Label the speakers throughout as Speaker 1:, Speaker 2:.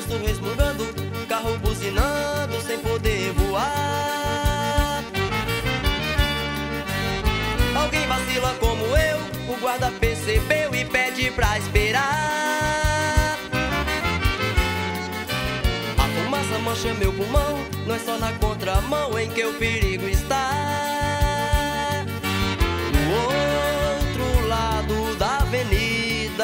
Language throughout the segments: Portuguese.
Speaker 1: trânsito resmungando, carro buzinando sem poder voar. Alguém vacila como eu, o guarda percebeu e pede pra esperar. A fumaça mancha meu pulmão, não é só na contramão em que o perigo está. Do outro lado da avenida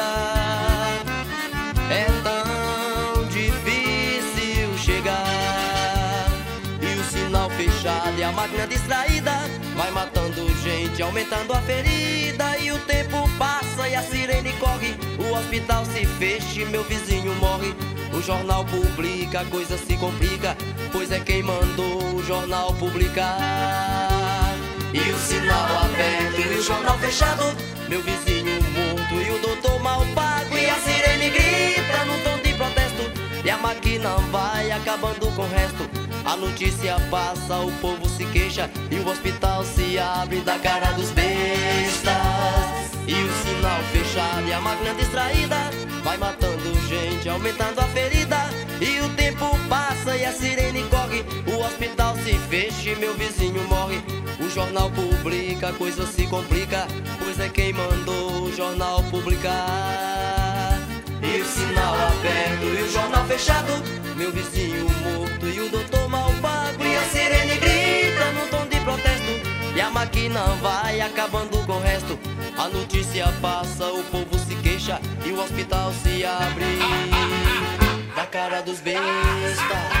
Speaker 1: é tão difícil chegar. E o sinal fechado e a máquina distraída vai matando gente, aumentando a ferida. E o tempo passa e a sirene corre, o hospital se fecha e meu vizinho morre. O jornal publica, a coisa se complica, pois é quem mandou o jornal publicar. E o sinal aberto e o jornal fechado, meu vizinho morto e o doutor mal pago. E a sirene grita num tom de protesto, e a máquina vai acabando com o resto. A notícia passa, o povo se queixa, e o hospital se abre da cara dos bestas. E o sinal fechado e a máquina distraída vai matando gente, aumentando a ferida. E o tempo passa e a sirene corre, o hospital se fecha e meu vizinho morre. O jornal publica, a coisa se complica, pois é quem mandou o jornal publicar. E o sinal aberto e o jornal fechado, meu vizinho morto e o doutor mal pago. E a sirene grita num tom de protesto, e a máquina vai acabando com o resto. A notícia passa, o povo se queixa, e o hospital se abre da cara dos bestas.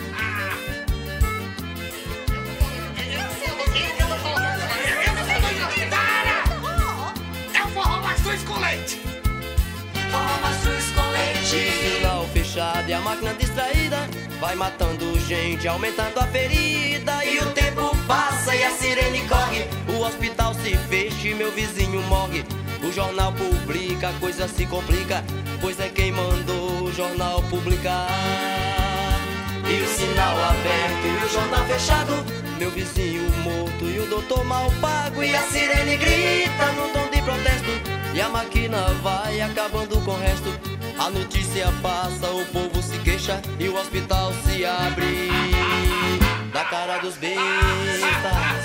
Speaker 2: Com leite.
Speaker 1: Forró mastruz com leite. E sinal fechado e a máquina distraída vai matando gente, aumentando a ferida. E o tempo passa e a sirene corre, o hospital se fecha e meu vizinho morre. O jornal publica, a coisa se complica, pois é quem mandou o jornal publicar. E o sinal aberto e o jornal fechado, meu vizinho morto e o doutor mal pago. E a sirene grita num tom de protesto, e a máquina vai acabando com o resto. A notícia passa, o povo se queixa, e o hospital se abre da cara dos bestas.